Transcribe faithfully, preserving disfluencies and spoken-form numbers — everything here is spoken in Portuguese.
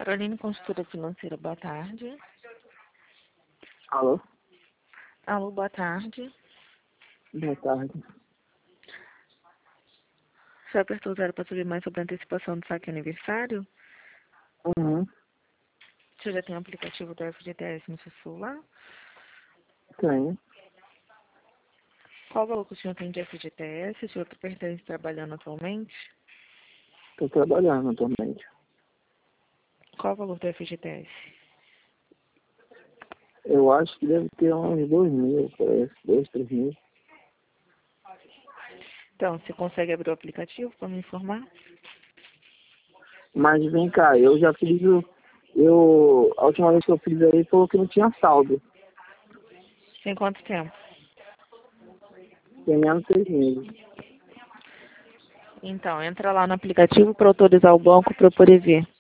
Caroline, consultora financeira, boa tarde. Alô? Alô, boa tarde. Boa tarde. Você apertou zero para saber mais sobre a antecipação do saque aniversário? Uhum. Você já tem o aplicativo do F G T S no seu celular? Tenho. Qual o valor que o senhor tem de F G T S? O senhor pertence trabalhando atualmente? Estou trabalhando atualmente. Qual o valor do F G T S? Eu acho que deve ter uns dois mil, parece. Dois, três mil. Então, você consegue abrir o aplicativo para me informar? Mas vem cá, eu já fiz o... Eu, a última vez que eu fiz aí falou que não tinha saldo. Tem quanto tempo? Tem menos de seis meses. Então, entra lá no aplicativo para autorizar o banco para eu poder ver.